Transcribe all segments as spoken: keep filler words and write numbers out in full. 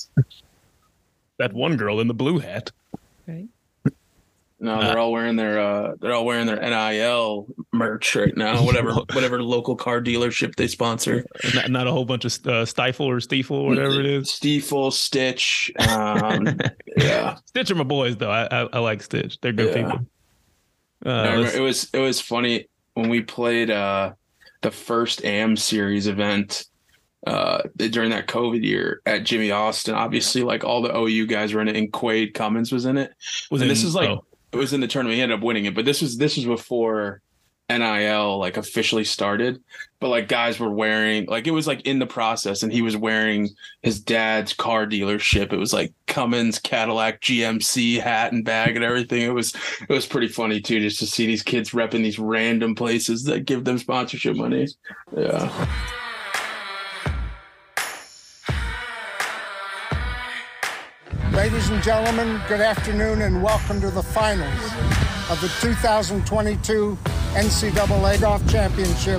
That one girl in the blue hat. Right. No, they're uh, all wearing their uh, they're all wearing their N I L merch right now. Whatever, whatever local car dealership they sponsor. Not, not a whole bunch of uh, Stifle or Stiefel, whatever it is. Stiefel, Stitch. Um, yeah, Stitch are my boys though. I I, I like Stitch. They're good yeah. people. Uh, no, it was it was funny when we played uh, the first A M series event uh, during that COVID year at Jimmy Austin. Obviously, like all the O U guys were in it, and Quade Cummins was in it. Was and in, this is like. Oh. It was in the tournament. He ended up winning it, but this was this was before N I L like officially started. But like guys were wearing like it was like in the process, and he was wearing his dad's car dealership. It was like Cummins, Cadillac, G M C hat and bag and everything. It was it was pretty funny too, just to see these kids repping these random places that give them sponsorship money. Yeah. Ladies and gentlemen, good afternoon and welcome to the finals of the two thousand twenty-two N C double A Golf Championship.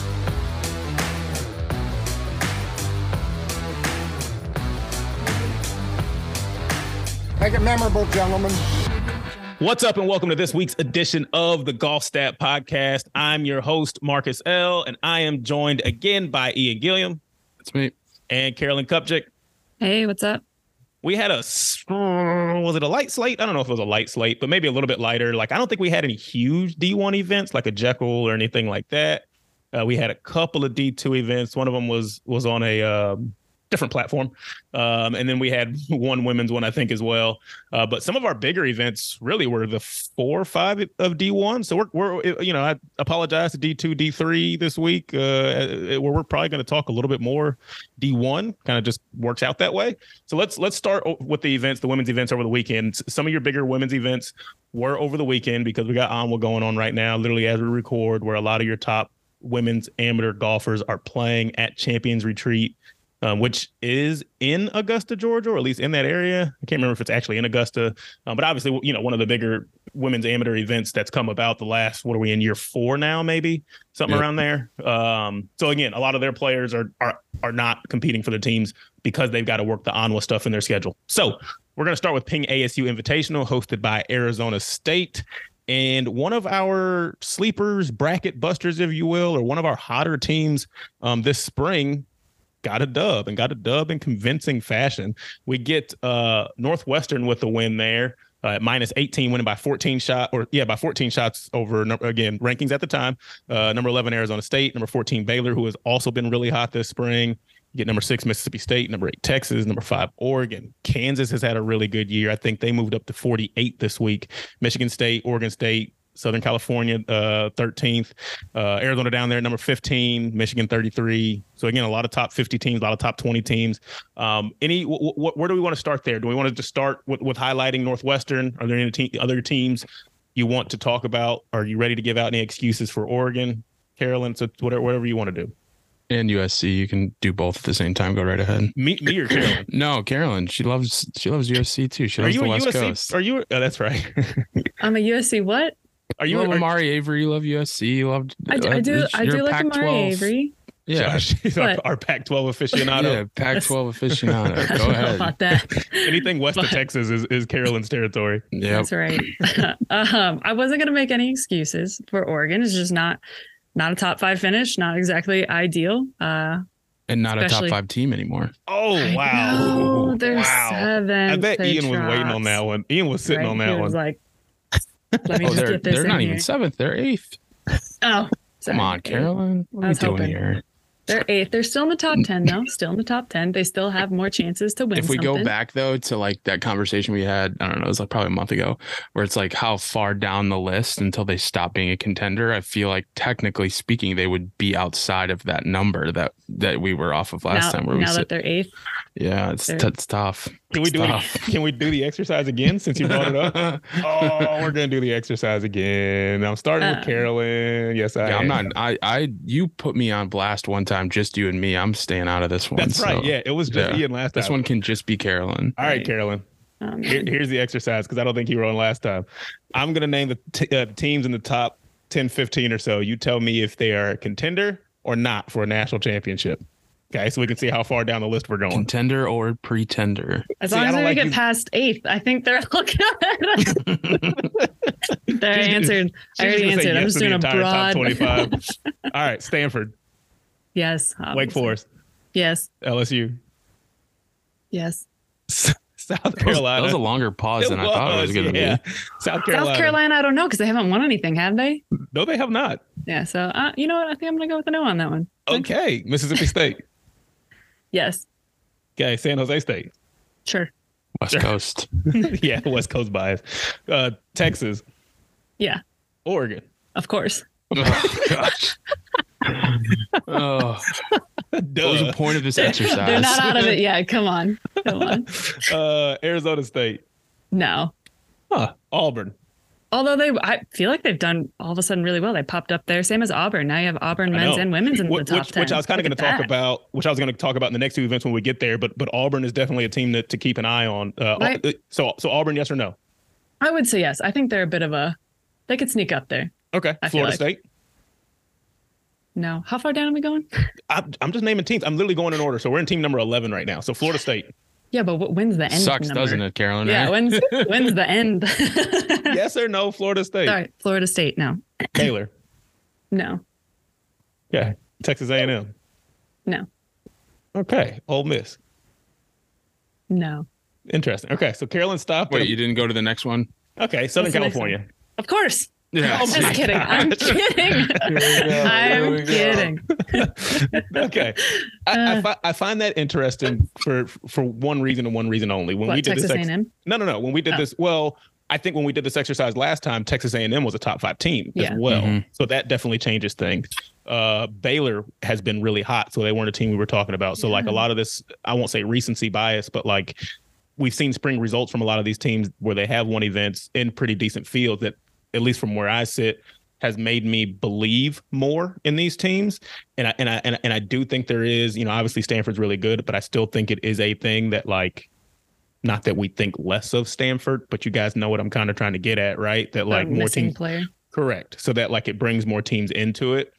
Make it memorable, gentlemen. What's up and welcome to this week's edition of the Golf Stat Podcast. I'm your host, Marcus L., and I am joined again by Ian Gilliam. That's me. And Carolyn Kupchik. Hey, what's up? We had a, was it a light slate? I don't know if it was a light slate, but maybe a little bit lighter. Like, I don't think we had any huge D one events like a Jekyll or anything like that. Uh, we had a couple of D two events. One of them was was on a um, different platform. Um, and then we had one women's one, I think, as well. Uh, but some of our bigger events really were the four or five of D one. So we're, we're you know, I apologize to D two, D three this week. Uh, where we're probably going to talk a little bit more D one. Kind of just works out that way. So let's let's start with the events, the women's events over the weekend. Some of your bigger women's events were over the weekend because we got Onwa going on right now, literally as we record, where a lot of your top women's amateur golfers are playing at Champions Retreat. Um, which is in Augusta, Georgia, or at least in that area. I can't remember if it's actually in Augusta, um, but obviously, you know, one of the bigger women's amateur events that's come about the last, what are we in, year four now, maybe? Something yep. around there. Um, so, again, a lot of their players are, are are not competing for their teams because they've got to work the Onwa stuff in their schedule. So we're going to start with Ping A S U Invitational, hosted by Arizona State. And one of our sleepers, bracket busters, if you will, or one of our hotter teams um, this spring, got a dub and got a dub in convincing fashion. We get uh, Northwestern with the win there uh, at minus eighteen, winning by fourteen shot or yeah, by fourteen shots over, again, rankings at the time. Uh, number eleven, Arizona State, number fourteen, Baylor, who has also been really hot this spring. You get number six, Mississippi State, number eight, Texas, number five, Oregon. Kansas has had a really good year. I think they moved up to forty-eight this week. Michigan State, Oregon State, Southern California, uh, thirteenth, uh, Arizona down there, number fifteen, Michigan thirty-three. So again, a lot of top fifty teams, a lot of top twenty teams. Um, any, w- w- where do we want to start there? Do we want to just start with, with highlighting Northwestern? Are there any te- other teams you want to talk about? Are you ready to give out any excuses for Oregon, Carolyn? So whatever, whatever you want to do. And U S C, you can do both at the same time. Go right ahead. Me, me or Carolyn? No, Carolyn. She loves she loves U S C too. She loves are you the a West U S C? Coast. Are you? Oh, that's right. I'm a U S C what? Are you, you love Amari Avery? You love U S C. You love. I do. I do, I do like Amari Avery. Yeah, she's our, our Pac twelve aficionado. Yeah, Pac twelve aficionado. Go ahead. About that. Anything west but, of Texas is, is Carolyn's territory. Yeah, that's right. um, I wasn't going to make any excuses for Oregon. It's just not not a top five finish. Not exactly ideal. Uh, and not a top five team anymore. Oh wow! Know, they're wow. seventh. I bet they Ian dropped. was waiting on that one. Ian was sitting right? on that he one. Was like, let me oh, just they're get this they're in not here. even seventh. They're eighth. Oh, sorry. Come on, Carolyn. What are we doing hoping. here? They're eighth. They're still in the top ten, though. Still in the top ten. They still have more chances to win. If we something. go back, though, to like that conversation we had, I don't know, it was like probably a month ago, where it's like how far down the list until they stop being a contender. I feel like technically speaking, they would be outside of that number that that we were off of last now, time. Where we now sit. that they're eighth. Yeah, it's, they're... it's tough. Can we it's do tough. it? Can we do the exercise again since you brought it up? Oh, we're gonna do the exercise again. I'm starting uh, with Carolyn. Yes, I. Yeah, am. I'm not. I, I, you put me on blast one time, just you and me. I'm staying out of this one. That's right. So, Yeah, it was just yeah. Ian last time. This one can just be Carolyn. All right, Carolyn. Um, Here, here's the exercise because I don't think you were on last time. I'm gonna name the t- uh, teams in the top ten, fifteen or so. You tell me if they are a contender or not for a national championship. Okay, so we can see how far down the list we're going. Contender or pretender? As See, long I as don't we like get these- past eighth, I think they're all good. There, I She's- answered. I She's already gonna say answered. I'm yes just to the doing a entire top broad. twenty-five. All right, Stanford, Yes. Wake obviously. Forest, Yes. L S U, Yes. South That was, Carolina. that was a longer pause than I thought it was going to yeah. be. South Carolina. South Carolina, I don't know because they haven't won anything, have they? No, they have not. Yeah. So, uh, you know what? I think I'm going to go with the no on that one. Okay, Mississippi State. Yes. Okay, San Jose State. Sure. West Coast. Yeah, West Coast bias. Uh, Texas, Yeah. Oregon. Of course. Oh, gosh. Oh, what was the Duh. point of this exercise? They're not out of it yet. Come on. Come on. Uh, Arizona State. No. Huh. Auburn. Although they, I feel like they've done all of a sudden really well. They popped up there, same as Auburn. Now you have Auburn I men's know. and women's in Which, the top which, ten. which I was kind of going Look to at talk that. about, which I was going to talk about in the next two events when we get there. But but Auburn is definitely a team that to keep an eye on. Uh, Right. uh, So so Auburn, yes or no? I would say yes. I think they're a bit of a. They could sneak up there. Okay. I feel Florida like- State. No. How far down are we going? I'm, I'm just naming teams. I'm literally going in order. So we're in team number eleven right now. So Florida State. Yeah, but what, when's the end? Sucks, number? doesn't it, Carolyn? Yeah. right? When's when's the end? Yes or no? Florida State. Sorry, Florida State. No. Baylor. No. Yeah. Texas A and M. No. Okay. Ole Miss. No. Interesting. Okay. So Carolyn stopped. Wait, at- you didn't go to the next one? okay. Southern What's the next California. Of course. Yeah. I'm just kidding. I'm kidding. I'm kidding. Okay. I, I, fi- I find that interesting for for one reason and one reason only. When What, we did Texas this, A ex- and M? no, no, no. When we did Oh. this, well, I think when we did this exercise last time, Texas A and M was a top five team Yeah. as well. Mhm. So that definitely changes things. Uh, Baylor has been really hot, so they weren't a team we were talking about. So like a Yeah. lot of this, I won't say recency bias, but like we've seen spring results from a lot of these teams where they have won events in pretty decent fields that, at least from where I sit, has made me believe more in these teams. And I and I and, I- and I do think there is, you know, obviously Stanford's really good, but I still think it is a thing that like, not that we think less of Stanford, but you guys know what I'm kind of trying to get at, right? That like The more missing teams, player. correct. So that like it brings more teams into it.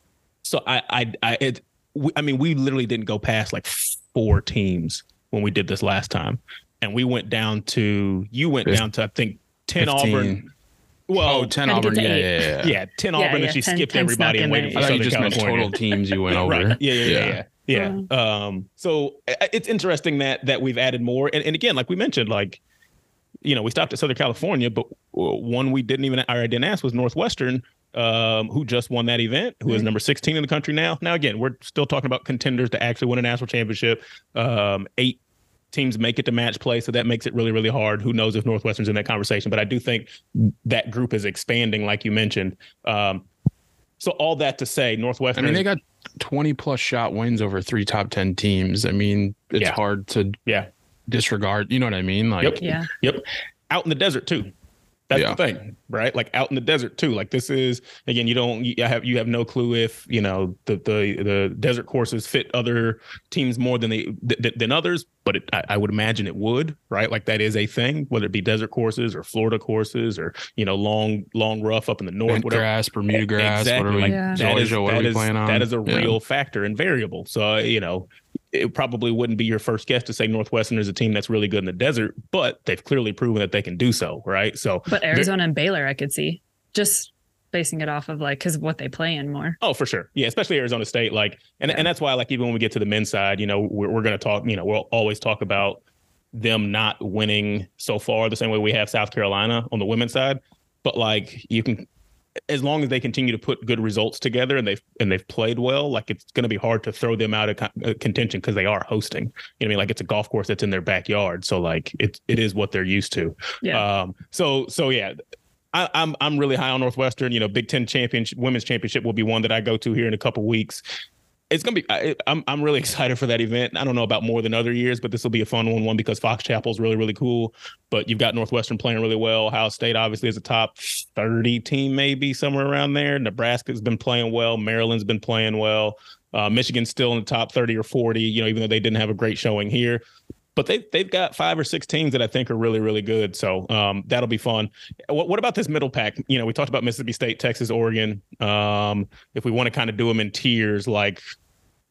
So I I I it we, I mean we literally didn't go past like four teams when we did this last time, and we went down to you went Fif- down to I think ten fifteen. Auburn. Well, Oh, ten Had to Auburn. get to Yeah, eight. yeah, yeah. yeah, ten Yeah, Auburn, yeah, and she ten- skipped ten everybody snuck and in waited there. for I thought you Southern just meant California. total teams you went over. Right. Yeah, yeah, yeah, yeah. Yeah. yeah. Um, so I- it's interesting that that we've added more. And, and again, like we mentioned, like, you know, we stopped at Southern California, but one we didn't even, or I didn't ask, was Northwestern, um, who just won that event, who is Right. number sixteen in the country now. Now, again, we're still talking about contenders to actually win a national championship. Um, eight teams make it to match play, so that makes it really, really hard. Who knows if Northwestern's in that conversation? But I do think that group is expanding, like you mentioned. Um, so all that to say, I Northwestern. mean, they got twenty plus shot wins over three top ten teams. I mean, it's Yeah. hard to yeah, disregard. You know what I mean? Like, Yep. Yeah. Yep. Out in the desert too. That's Yeah. the thing, right? Like out in the desert too. Like this is again, you don't you have you have no clue if you know the the the desert courses fit other teams more than they th- than others, but it, I, I would imagine it would, right? Like that is a thing, whether it be desert courses or Florida courses or you know long long rough up in the north, bent whatever. grass, Bermuda grass, Exactly. what are we? Yeah. That is, Georgia, what are that we is- playing on? that is a Yeah. real factor and variable. So, uh, you know, it probably wouldn't be your first guess to say Northwestern is a team that's really good in the desert, but they've clearly proven that they can do so, right? So, But Arizona and Baylor, I could see just basing it off of like because what they play in more. oh, for sure. Yeah, especially Arizona State. Like, and, Yeah. and that's why, like, even when we get to the men's side, you know, we're, we're going to talk, you know, we'll always talk about them not winning so far the same way we have South Carolina on the women's side. But, like, you can, as long as they continue to put good results together and they've and they've played well, like it's going to be hard to throw them out of con- uh, contention because they are hosting. You know what I mean? Like it's a golf course that's in their backyard, so like it it is what they're used to. Yeah. Um. So so yeah, I, I'm I'm really high on Northwestern. You know, Big Ten championship, women's championship will be one that I go to here in a couple weeks. It's gonna be. I, I'm I'm really excited for that event. I don't know about more than other years, but this will be a fun one. One because Fox Chapel's really really cool, but you've got Northwestern playing really well. Ohio State obviously is a top thirty team, maybe somewhere around there. Nebraska's been playing well. Maryland's been playing well. Uh, Michigan's still in the top thirty or forty. You know, even though they didn't have a great showing here, but they they've got five or six teams that I think are really really good. So um, that'll be fun. What, what about this middle pack? You know, we talked about Mississippi State, Texas, Oregon. Um, if we want to kind of do them in tiers, like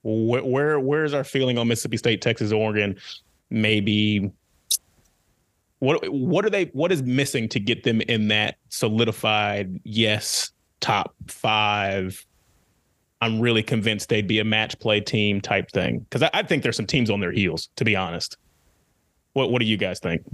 where, where where's our feeling on Mississippi State, Texas, Oregon? Maybe what what are they what is missing to get them in that solidified yes top five? I'm really convinced they'd be a match play team type thing, because I, I think there's some teams on their heels, to be honest. What what do you guys think?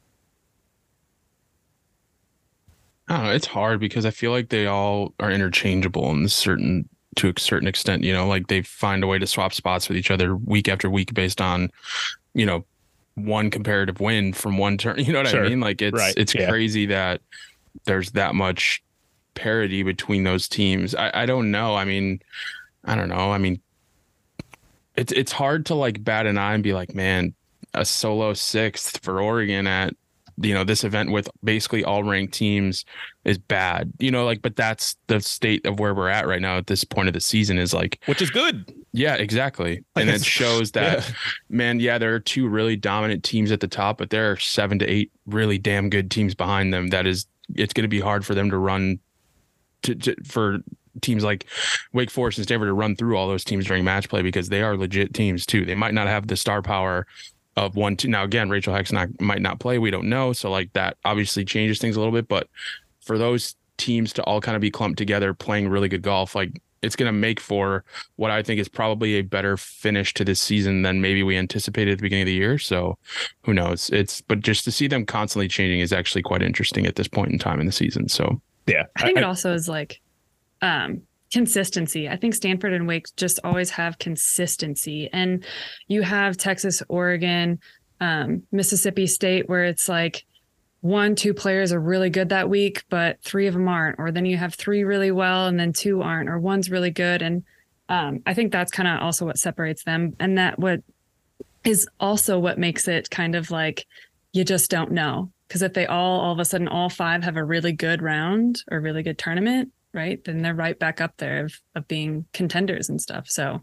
I don't know. It's hard because I feel like they all are interchangeable in certain to a certain extent. You know, like they find a way to swap spots with each other week after week based on, you know, one comparative win from one turn. You know what sure. I mean? Like it's right. it's yeah. crazy that there's that much parity between those teams. I, I don't know. I mean, I don't know. I mean, it's it's hard to like bat an eye and be like, man, a solo sixth for Oregon at, you know, this event with basically all ranked teams is bad, you know, like, but that's the state of where we're at right now at this point of the season is like, which is good. Yeah, exactly. And it shows that, yeah. man, yeah, there are two really dominant teams at the top, but there are seven to eight really damn good teams behind them. That is, it's going to be hard for them to run to, to for teams like Wake Forest and Stanford to run through all those teams during match play, because they are legit teams too. They might not have the star power of one, two. Now, again, Rachel Heck's not might not play. We don't know. So like that obviously changes things a little bit. But for those teams to all kind of be clumped together playing really good golf, like it's going to make for what I think is probably a better finish to this season than maybe we anticipated at the beginning of the year. So who knows? It's but just to see them constantly changing is actually quite interesting at this point in time in the season. So yeah, I think I, it also is like um consistency. I think Stanford and Wake just always have consistency, and you have Texas, Oregon, um, Mississippi State, where it's like one, two players are really good that week, but three of them aren't, or then you have three really well and then two aren't, or one's really good. And um, I think that's kind of also what separates them. And that what is also what makes it kind of like, you just don't know. Because if they all, all of a sudden, all five have a really good round or really good tournament, right, then they're right back up there of, of being contenders and stuff. So,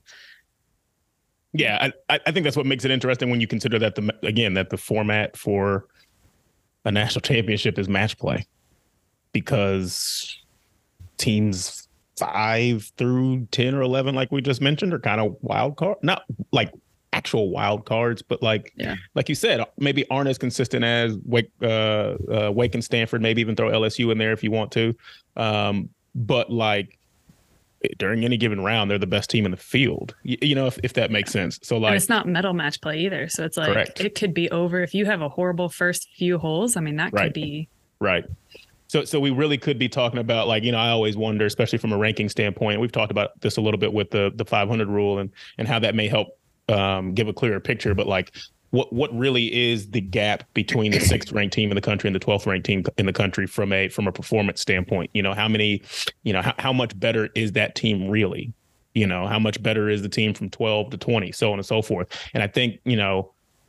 yeah, I, I think that's what makes it interesting when you consider that the again that the format for a national championship is match play, because teams five through ten or eleven, like we just mentioned, are kind of wild card, not like actual wild cards, but like yeah. like you said, maybe aren't as consistent as Wake, uh, uh, Wake and Stanford. Maybe even throw L S U in there if you want to. Um, But like during any given round, they're the best team in the field, you, you know, if, if that makes sense. So like, and it's not medal match play either. So it's like, correct. It could be over if you have a horrible first few holes. I mean, that right. could be. Right. So, so we really could be talking about like, you know, I always wonder, especially from a ranking standpoint, we've talked about this a little bit with the, the five hundred rule and, and how that may help um, give a clearer picture, but like, What what really is the gap between the sixth ranked team in the country and the twelfth ranked team in the country from a from a performance standpoint? You know, how many, you know, how, how much better is that team really? You know, how much better is the team from twelve to twenty, so on and so forth. And I think, you know,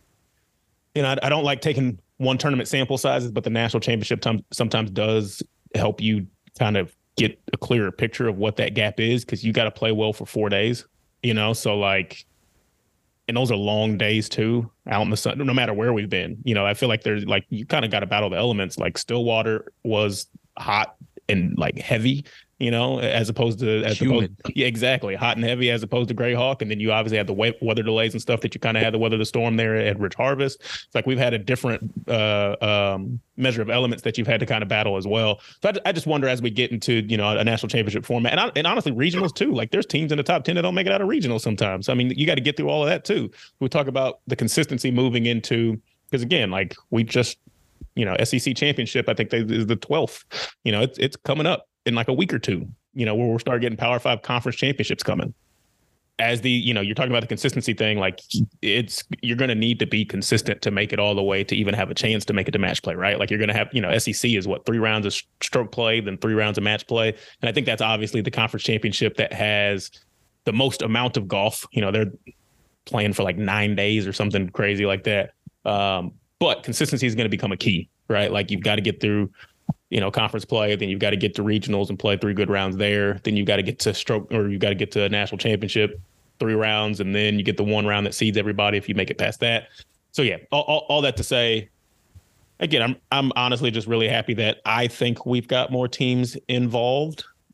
you know, I, I don't like taking one tournament sample sizes, but the national championship t- sometimes does help you kind of get a clearer picture of what that gap is, because you got to play well for four days, you know, so like. And those are long days too, out in the sun, no matter where we've been. You know, I feel like there's like, you kind of got to battle the elements. Like Stillwater was hot and like heavy, you know, as opposed to, as opposed, yeah, exactly. Hot and heavy as opposed to Greyhawk. And then you obviously had the weather delays and stuff that you kind of had to weather the storm there at Rich Harvest. It's like we've had a different uh, um, measure of elements that you've had to kind of battle as well. So I, I just wonder as we get into, you know, a national championship format and, I, and honestly regionals too, like there's teams in the top ten that don't make it out of regionals sometimes. I mean, you got to get through all of that too. We talk about the consistency moving into, because again, like we just, you know, S E C championship, I think they is the twelfth, you know, it's, it's coming up in like a week or two, you know, where we'll start getting Power Five conference championships coming. As the, you know, you're talking about the consistency thing, like it's, you're going to need to be consistent to make it all the way to even have a chance to make it to match play, right? Like you're going to have, you know, S E C is what, three rounds of stroke play, then three rounds of match play. And I think that's obviously the conference championship that has the most amount of golf. You know, they're playing for like nine days or something crazy like that. Um, but consistency is going to become a key, right? Like you've got to get through, you know, conference play, then you've got to get to regionals and play three good rounds there. Then you've got to get to stroke, or you've got to get to a national championship, three rounds, and then you get the one round that seeds everybody if you make it past that. So yeah, all, all, all that to say, again, I'm I'm honestly just really happy that I think we've got more teams involved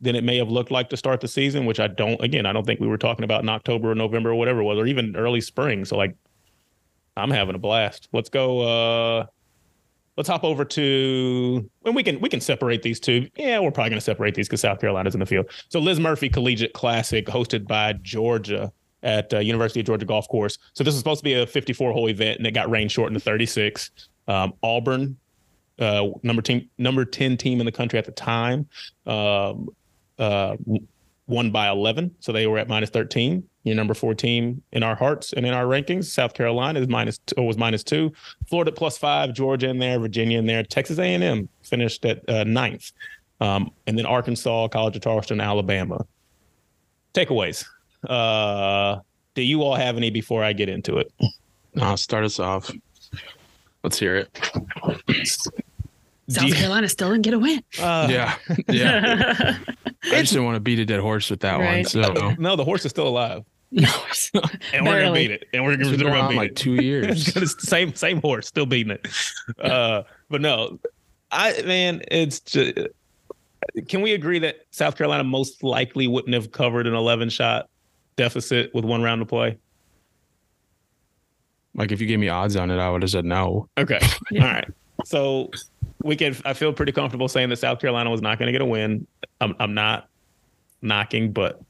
than it may have looked like to start the season, which I don't, again, I don't think we were talking about in October or November or whatever it was, or even early spring. So like, I'm having a blast. Let's go. Uh, let's hop over to, and we can, we can separate these two. Yeah, we're probably going to separate these because South Carolina's in the field. So Liz Murphy Collegiate Classic hosted by Georgia at uh, University of Georgia Golf Course. So this was supposed to be a fifty-four hole event and it got rain shortened to thirty-six. Um, Auburn, uh, number team, number ten team in the country at the time, um, uh, won by eleven. So they were at minus thirteen. Your number four team in our hearts and in our rankings. South Carolina is minus two, was minus two. Florida plus five. Georgia in there. Virginia in there. Texas A and M finished at uh, ninth. Um, and then Arkansas, College of Charleston, Alabama. Takeaways. Uh, do you all have any before I get into it? I'll start us off. Let's hear it. South Carolina still didn't get a win. Uh, yeah. Yeah. I just didn't want to beat a dead horse with that right. one. So no, the horse is still alive. No, and we're gonna beat it. And we're gonna, gonna beat like it. Two years. same same horse, still beating it. Uh, but no, I man, it's just. Can we agree that South Carolina most likely wouldn't have covered an eleven shot deficit with one round to play? Like if you gave me odds on it, I would have said no. Okay. Yeah. All right. So we can. I feel pretty comfortable saying that South Carolina was not going to get a win. I'm, I'm not knocking, but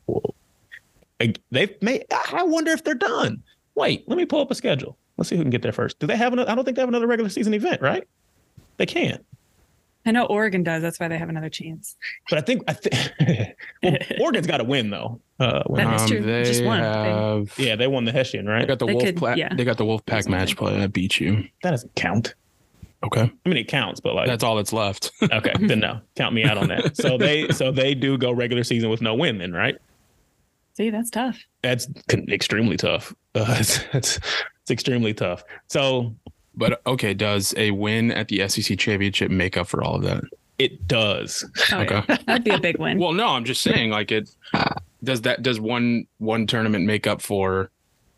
they've made. I wonder if they're done. Wait, let me pull up a schedule. Let's see who can get there first. Do they have another? I don't think they have another regular season event, right? They can't. I know Oregon does. That's why they have another chance. But I think I think well, Oregon's got to win though. Uh, that is true. Um, they Just one. have, yeah, they won the Hessian, right? They got the they Wolf. could, Pla- yeah. They got the Wolfpack match play that beat you. That doesn't count. Okay. I mean, it counts, but like that's all that's left. Okay, then no, count me out on that. So they, so they do go regular season with no win, then, right? See, that's tough. That's extremely tough. Uh, it's, it's it's extremely tough. So, but okay, does a win at the S E C championship make up for all of that? It does. Oh, okay, yeah. That'd be a big win. Well, no, I'm just saying, like it does that. Does one one tournament make up for?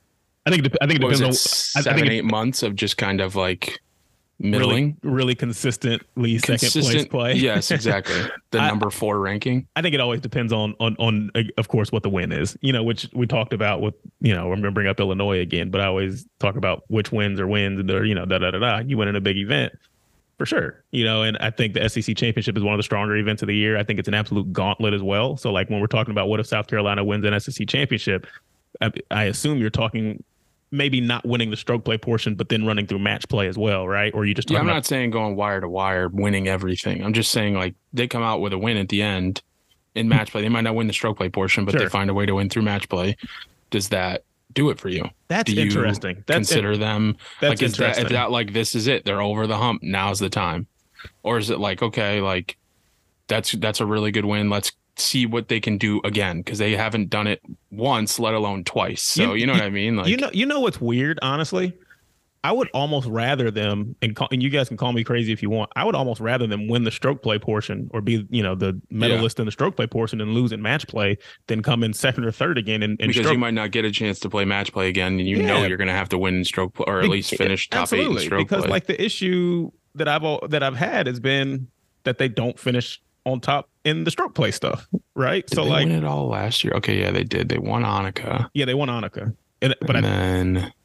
I think. It, I think it depends it, on seven, I think eight it, months of just kind of like. Middling, really, really consistently second place play. Yes, exactly. The I, number four ranking. I think it always depends on, on, on, of course, what the win is. You know, which we talked about with, you know, I'm going to bring up Illinois again, but I always talk about which wins are wins, and they're, you know, da da da da. You win in a big event, for sure. You know, and I think the S E C championship is one of the stronger events of the year. I think it's an absolute gauntlet as well. So, like when we're talking about what if South Carolina wins an S E C championship, I, I assume you're talking. Maybe not winning the stroke play portion, but then running through match play as well, right? Or you just yeah. I'm about- not saying going wire to wire, winning everything. I'm just saying like they come out with a win at the end in match play. They might not win the stroke play portion, but sure. they find a way to win through match play. Does that do it for you? That's do you interesting. That's consider in- them that's like is interesting. that, is that like this is it? They're over the hump. Now's the time, or is it like okay, like that's that's a really good win. Let's see what they can do again because they haven't done it once, let alone twice. So you, you know you, what I mean? Like you know, you know what's weird, honestly. I would almost rather them, and call, and you guys can call me crazy if you want. I would almost rather them win the stroke play portion or be, you know, the medalist yeah. in the stroke play portion and lose in match play than come in second or third again. And, and because stroke. you might not get a chance to play match play again, and you yeah. know you're going to have to win in stroke play or at least finish top Absolutely. eight in stroke because, play. Because like the issue that I've that I've had has been that they don't finish on top in the stroke play stuff, right? Did so they like win it all last year. Okay, yeah, they did. They won Annika. Yeah, they won Annika, and, but and I then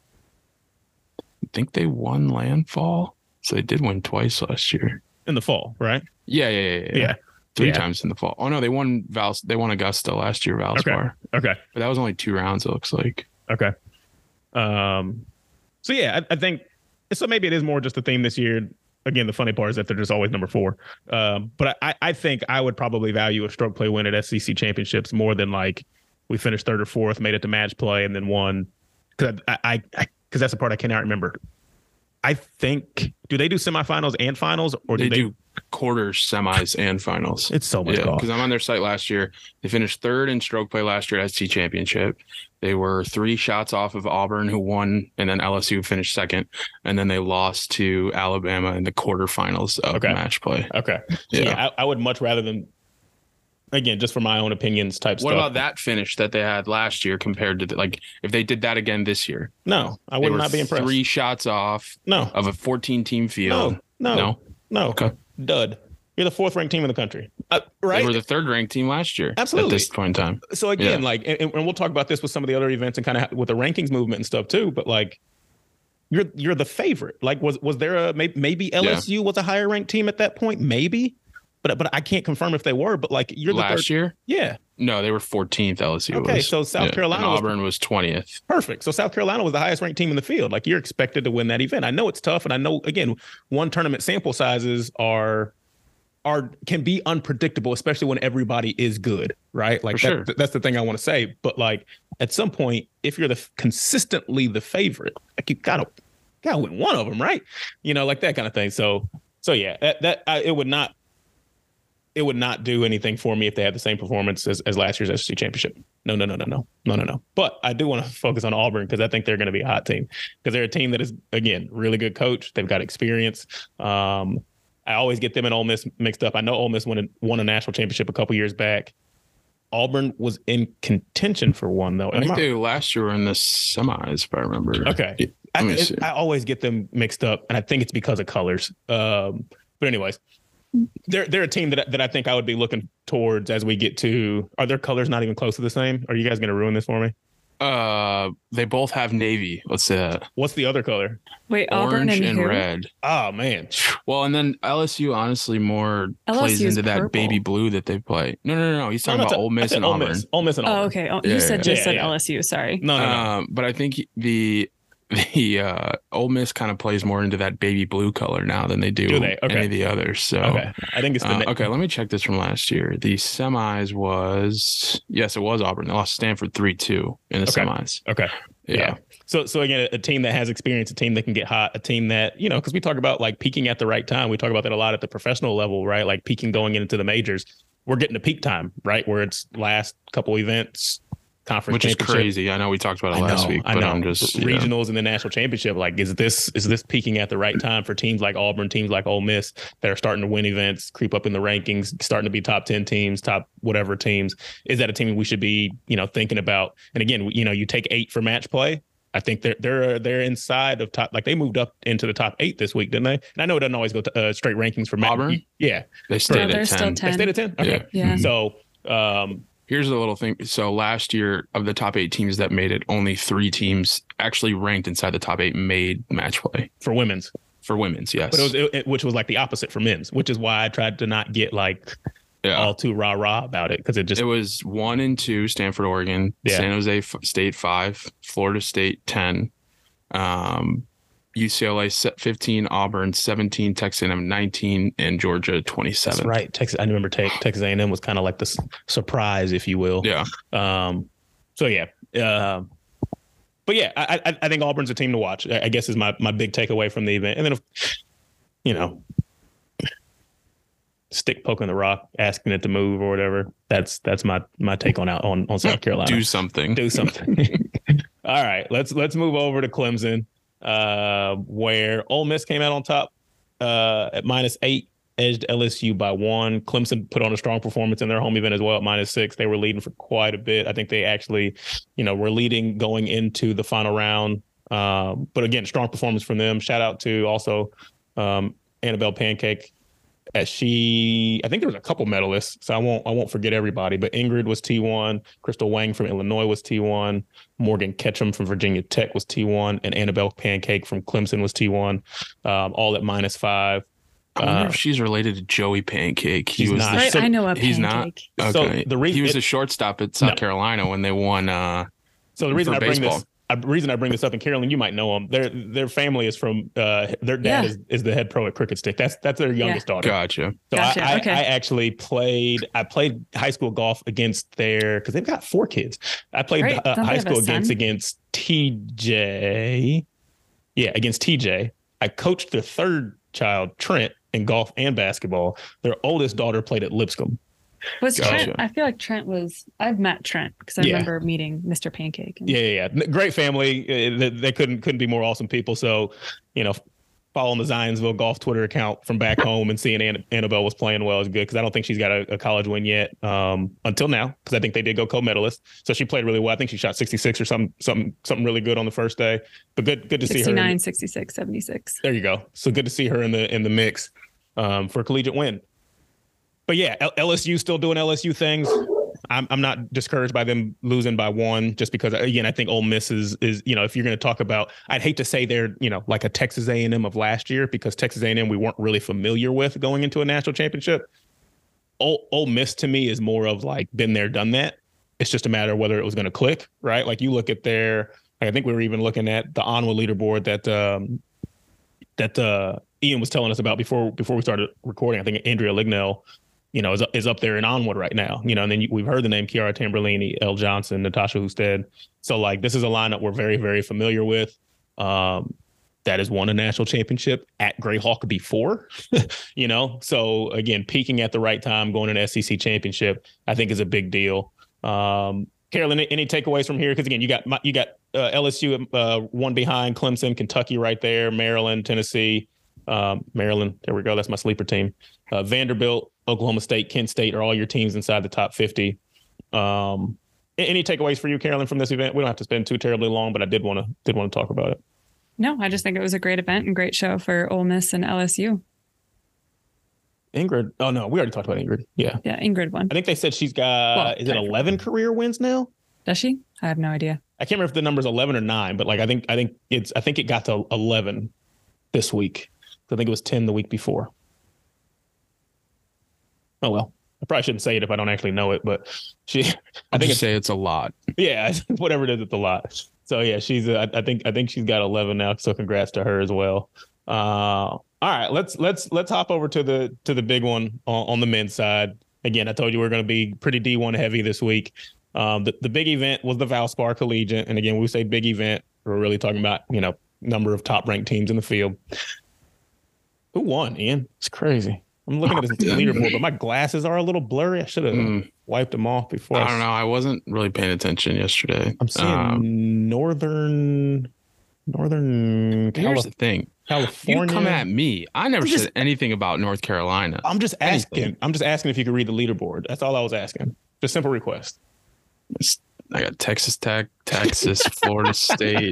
I think they won Landfall, so they did win twice last year in the fall, right? Yeah, yeah, yeah, yeah. yeah. Three yeah. times in the fall. Oh no, they won Val. They won Augusta last year, Valspar. Okay, okay, but that was only two rounds. It looks like. Okay. Um. So yeah, I, I think so. Maybe it is more just a theme this year. Again, the funny part is that they're just always number four. Um, but I, I think I would probably value a stroke play win at S E C championships more than like we finished third or fourth, made it to match play, and then won. Because I, I, because that's the part I cannot remember. I think do they do semifinals and finals, or do they, they do quarters, semis, and finals? It's so much yeah, golf. Because I'm on their site last year. They finished third in stroke play last year at S E C championship. They were three shots off of Auburn, who won, and then L S U finished second, and then they lost to Alabama in the quarterfinals of okay. match play. Okay, so yeah, yeah I, I would much rather than. Again, just for my own opinions type what stuff. What about that finish that they had last year compared to the, like if they did that again this year? No, I would not be impressed. Three shots off. No. Of a fourteen team field. No, no, no, no. Okay. Dud. You're the fourth ranked team in the country. Uh, right. They were the third ranked team last year. Absolutely. At this point in time. So again, Yeah. like, and, and we'll talk about this with some of the other events and kind of with the rankings movement and stuff too. But like, you're you're the favorite. Like, was was there a maybe, maybe L S U yeah. was a higher ranked team at that point? Maybe, but but I can't confirm if they were. But like, you're the last third. year. Yeah. No, they were fourteenth. L S U. Okay, was. so South yeah. Carolina, and was, Auburn was twentieth. Perfect. So South Carolina was the highest ranked team in the field. Like, you're expected to win that event. I know it's tough, and I know again, one tournament sample sizes are. are can be unpredictable, especially when everybody is good, right? Like that, sure. that's the thing I want to say. But like at some point, if you're the consistently the favorite, like you gotta gotta win one of them, right? You know, like that kind of thing. So so yeah, that that I, it would not it would not do anything for me if they had the same performance as, as last year's S E C championship. No, no, no, no, no, no, no, no. But I do want to focus on Auburn because I think they're going to be a hot team because they're a team that is again really good coach. They've got experience. Um, I always get them and Ole Miss mixed up. I know Ole Miss won a, won a national championship a couple years back. Auburn was in contention for one, though. I think they last year were in the semis, if I remember. Okay. Yeah, I, it, I always get them mixed up, and I think it's because of colors. Um, but anyways, they're they're a team that that I think I would be looking towards as we get to. Are their colors not even close to the same? Are you guys going to ruin this for me? Uh, they both have navy. Let's say that. What's the other color? Wait, Auburn Orange and, and who? red. Oh man. Well, and then L S U honestly more L S U plays is into that purple. baby blue that they play. No, no, no, no. He's talking No, no, about t- Ole Miss and Ole Auburn. Miss. Ole Miss and Oh, Auburn. okay. Oh, Yeah, you said yeah, just yeah, said yeah. L S U. Sorry. No, no, no. Um, but I think the the uh, Ole Miss kind of plays more into that baby blue color now than they do, Do they? Okay. any of the others. So Okay. I think it's the uh, na- okay. Let me check this from last year. The semis was yes, it was Auburn. They lost Stanford three two in the Okay. semis. Okay. Yeah. Yeah. So, so again, a team that has experience, a team that can get hot, a team that, you know, because we talk about like peaking at the right time. We talk about that a lot at the professional level, right? Like peaking going into the majors. We're getting to peak time, right? Where it's last couple events, conference Which is championship. crazy. I know we talked about it I last know, week, I but know. I'm just you know. Regionals and the national championship. Like, is this is this peaking at the right time for teams like Auburn, teams like Ole Miss that are starting to win events, creep up in the rankings, starting to be top ten teams, top whatever teams? Is that a team we should be, you know, thinking about? And again, you know, you take eight for match play. I think they're they're they're inside of top. Like they moved up into the top eight this week, didn't they? And I know it doesn't always go to uh, straight rankings for match. Auburn? Yeah, They stayed No, at they're ten. still ten. they stayed at ten. Okay, Yeah. So. Um, Here's a little thing. So last year, of the top eight teams that made it, only three teams actually ranked inside the top eight made match play for women's, for women's. Yes, but it was it, it- which was like the opposite for men's, which is why I tried to not get like yeah. all too rah rah about it because it just It was one and two, Stanford, Oregon, Yeah. San Jose F- State five, Florida State ten, um, U C L A se- fifteen, Auburn seventeen, Texas A and M nineteen, and Georgia twenty-seven. that's right. Texas, I remember take, Texas A and M was kind of like this surprise, if you will. Yeah. Um. So yeah. Um. But yeah, I, I I think Auburn's a team to watch. I I guess is my my big takeaway from the event. And then, if, you know, stick poking the rock, asking it to move or whatever. That's that's my my take on out on on South Carolina. Do something. Do something. All right, let's let's move over to Clemson, uh, where Ole Miss came out on top uh, at minus eight, edged L S U by one. Clemson put on a strong performance in their home event as well at minus six. They were leading for quite a bit. I think they actually, you know, were leading going into the final round. Um, but again, strong performance from them. Shout out to also um, Annabelle Pancake. As she, I think there was a couple medalists, so I won't I won't forget everybody. But Ingrid was T one, Crystal Wang from Illinois was T one, Morgan Ketchum from Virginia Tech was T one, and Annabelle Pancake from Clemson was T one, um, all at minus five. I wonder Uh, if she's related to Joey Pancake. He He's was not. the, Right, so I know a pancake. he's not. So Okay. the reason he was it- a shortstop at South No. Carolina when they won. Uh, So the reason for I bring baseball. this, I, the reason I bring this up, and Carolyn, you might know them. Their their family is from. Uh, their dad Yeah. is, is the head pro at Cricket Stick. That's that's their youngest daughter. gotcha. So Gotcha, I, I, okay. I actually played. I played high school golf against their because they've got four kids. I played Right. uh, Don't they high have a school against son? against T J. Yeah, against T J. I coached their third child, Trent, in golf and basketball. Their oldest daughter played at Lipscomb. Was Trent? Gotcha. I feel like Trent was. I've met Trent because I Yeah. remember meeting Mister Pancake. And Yeah, yeah, yeah. Great family. Uh, They, they couldn't couldn't be more awesome people. So, you know, following the Zionsville golf Twitter account from back home and seeing Ann- Annabelle was playing well is good because I don't think she's got a, a college win yet um, until now because I think they did go co-medalist. So she played really well. I think she shot sixty-six or something something something really good on the first day. But good good to see her. in sixty-nine, the- but yeah, L S U still doing L S U things. I'm I'm not discouraged by them losing by one, just because, again, I think Ole Miss is, is you know, if you're going to talk about, I'd hate to say they're, you know, like a Texas A and M of last year, because Texas A and M we weren't really familiar with going into a national championship. Ole, Ole Miss to me is more of like been there, done that. It's just a matter of whether it was going to click, right? Like you look at their, I think we were even looking at the Onwa leaderboard that um, that uh, Ian was telling us about before before we started recording. I think Andrea Lignell, you know, is, is up there in Onward right now, you know, and then you, we've heard the name Kiara Tamberlini, Elle Johnson, Natasha Husted. So like, this is a lineup we're very, very familiar with. Um, that has won a national championship at Greyhawk before, you know? So again, peaking at the right time, going to an S E C championship, I think is a big deal. Um, Carolyn, any takeaways from here? Because again, you got, you got uh, L S U uh, one behind, Clemson, Kentucky right there, Maryland, Tennessee, um, Maryland. There we go. That's my sleeper team. Uh, Vanderbilt, Oklahoma State, Kent State are all your teams inside the top fifty. Um, any takeaways for you, Carolyn, from this event? We don't have to spend too terribly long, but I did want to did want to talk about it. No, I just think it was a great event and great show for Ole Miss and L S U. Ingrid. Oh no, we already talked about Ingrid. Yeah. Yeah, Ingrid won. I think they said she's got, well, is it eleven career wins now? Does she? I have no idea. I can't remember if the number's eleven or nine, but like I think I think it's I think it got to eleven this week. I think it was ten the week before. Oh well. I probably shouldn't say it if I don't actually know it, but she. I I'll think just say it's a lot. Yeah, whatever it is, it's a lot. So yeah, she's. Uh, I think. I think she's got eleven now. So congrats to her as well. Uh, all right, let's let's let's hop over to the to the big one on, on the men's side. Again, I told you we we're going to be pretty D one heavy this week. Um, the the big event was the Valspar Collegiate, and again, when we say big event, we're really talking about, you know, number of top ranked teams in the field. Who won, Ian? It's crazy. I'm looking at this leaderboard, but my glasses are a little blurry. I should have mm. wiped them off before. I don't know. I wasn't really paying attention yesterday. I'm seeing um, northern, northern. Here's Calif- the thing, California. You come at me. I never just, said anything about North Carolina. I'm just asking. Anything. I'm just asking if you could read the leaderboard. That's all I was asking. Just simple request. It's, I got Texas Tech, Texas, Florida State,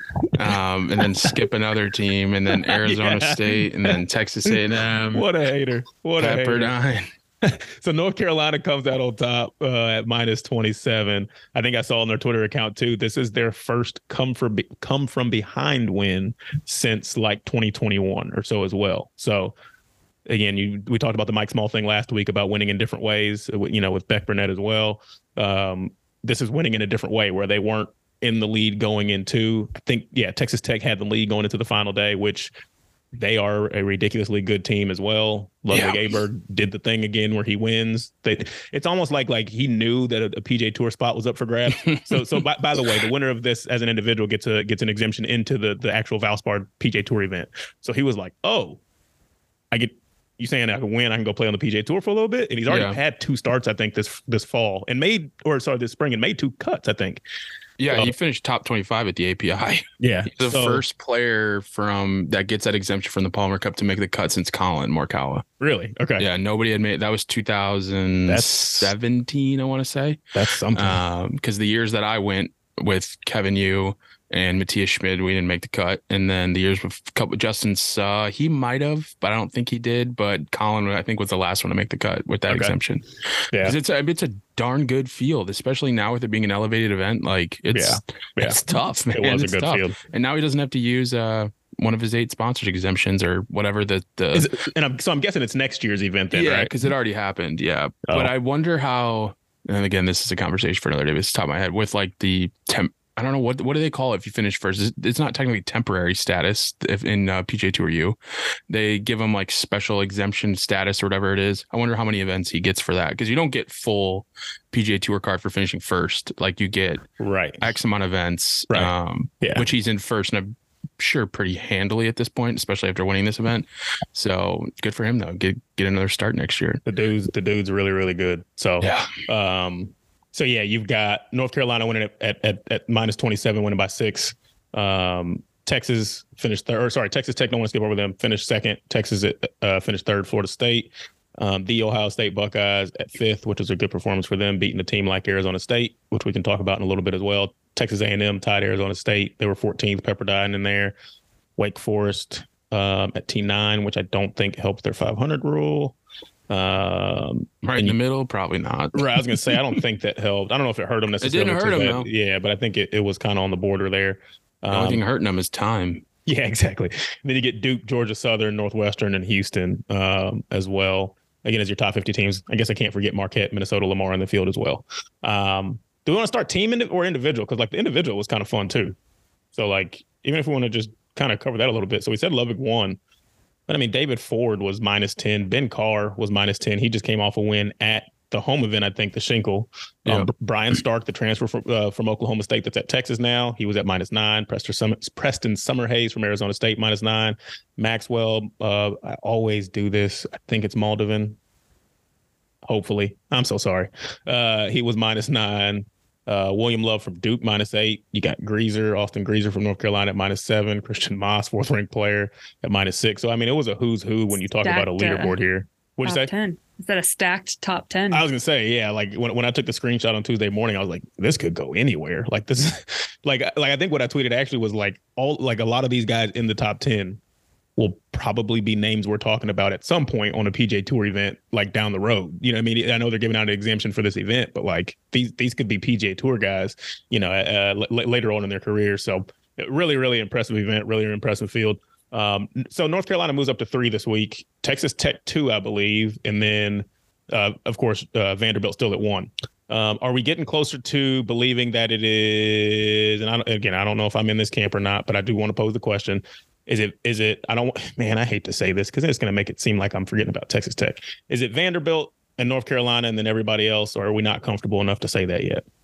um, and then skip another team, and then Arizona yeah. State, and then Texas A and M. What a hater! What Pepperdine. a hater! So North Carolina comes out on top uh, at minus twenty-seven. I think I saw on their Twitter account too. This is their first come from be- come from behind win since like twenty twenty-one or so as well. So again, you we talked about the Mike Small thing last week about winning in different ways. You know, with Beck Burnett as well. Um, This is winning in a different way where they weren't in the lead going into, I think, yeah, Texas Tech had the lead going into the final day, which they are a ridiculously good team as well. Ludwig yeah. Aberg did the thing again where he wins. They, it's almost like like he knew that a, a P G A Tour spot was up for grabs. so so by, by the way, the winner of this as an individual gets a gets an exemption into the the actual Valspar P G A Tour event. So he was like, oh, I get. You saying I can win, I can go play on the P G A Tour for a little bit, and he's already yeah. had two starts, I think, this this fall, and made or sorry this spring, and made two cuts, I think. Yeah, so, he finished top twenty-five at the A P I. Yeah, he's the so, first player from that gets that exemption from the Palmer Cup to make the cut since Colin Morikawa. Really? Okay. Yeah, nobody had made that was two thousand seventeen, I want to say. That's something. Because um, the years that I went with Kevin Yu and Matthias Schmid, we didn't make the cut. And then the years with couple Justin Suh, he might have, but I don't think he did. But Colin, I think, was the last one to make the cut with that okay. exemption. Yeah, it's a it's a darn good field, especially now with it being an elevated event. Like it's yeah. Yeah. it's tough, man. It was it's a good tough. field, and now he doesn't have to use uh one of his eight sponsored exemptions or whatever the the. Is it, and I'm, so I'm guessing it's next year's event then, yeah, right? Because it already happened. Yeah, oh. but I wonder how. And again, this is a conversation for another day. But it's top of my head with like the temp. I don't know what what do they call it if you finish first. It's not technically temporary status if in uh, P G A Tour U. They give him like special exemption status or whatever it is. I wonder how many events he gets for that, because you don't get full P G A Tour card for finishing first. Like you get right X amount of events, right. um, yeah. which he's in first, and I'm sure pretty handily at this point, especially after winning this event. So good for him though. Get get another start next year. The dude's the dude's really really good. So yeah. Um, So, yeah, you've got North Carolina winning at at, at minus twenty-seven, winning by six. Um, Texas finished third. Or sorry, Texas Tech, don't want to skip over them, finished second. Texas uh, finished third. Florida State. Um, the Ohio State Buckeyes at fifth, which was a good performance for them, beating a team like Arizona State, which we can talk about in a little bit as well. Texas A and M tied Arizona State. They were fourteenth, Pepperdine in there. Wake Forest um, at T nine, which I don't think helps their five hundred rule. Um, right in the middle, probably not. Right, I was gonna say I don't think that helped. I don't know if it hurt him necessarily. It didn't hurt him, bad. though. Yeah, but I think it, it was kind of on the border there. The only um, thing hurting them is time. Yeah, exactly. And then you get Duke, Georgia Southern, Northwestern, and Houston um, as well. Again, as your top fifty teams. I guess I can't forget Marquette, Minnesota, Lamar in the field as well. Um, do we want to start team or individual? Because like the individual was kind of fun too. So like even if we want to just kind of cover that a little bit. So we said Lubbock won. But I mean, David Ford was minus ten. Ben Carr was minus ten. He just came off a win at the home event, I think, the Schenkel. Um, yeah. Brian Stark, the transfer from, uh, from Oklahoma State that's at Texas now, he was at minus nine. Preston, Summer, Preston Summerhays from Arizona State, minus nine. Maxwell, uh, I always do this. I think it's Moldovan. Hopefully. I'm so sorry. Uh, he was minus nine. Uh, William Love from Duke, minus eight. You got Greaser, Austin Greaser from North Carolina at minus seven. Christian Moss, fourth ranked player at minus six. So, I mean, it was a who's who when you talk Stacked, about a leaderboard here. What'd you say? ten. Is that a stacked top ten? I was going to say, yeah, like when, when I took the screenshot on Tuesday morning, I was like, this could go anywhere. Like this, like, like I think what I tweeted actually was like all, like a lot of these guys in the top ten will probably be names we're talking about at some point on a P G A Tour event, like down the road. You know what I mean? I know they're giving out an exemption for this event, but like these these could be P G A Tour guys, you know, uh, l- later on in their career. So really, really impressive event, really impressive field. Um, so North Carolina moves up to three this week, Texas Tech two, I believe. And then, uh, of course, uh, Vanderbilt still at one. Um, are we getting closer to believing that it is, and I, again, I don't know if I'm in this camp or not, but I do want to pose the question. Is it, is it, I don't, man, I hate to say this because it's going to make it seem like I'm forgetting about Texas Tech. Is it Vanderbilt and North Carolina and then everybody else, or are we not comfortable enough to say that yet?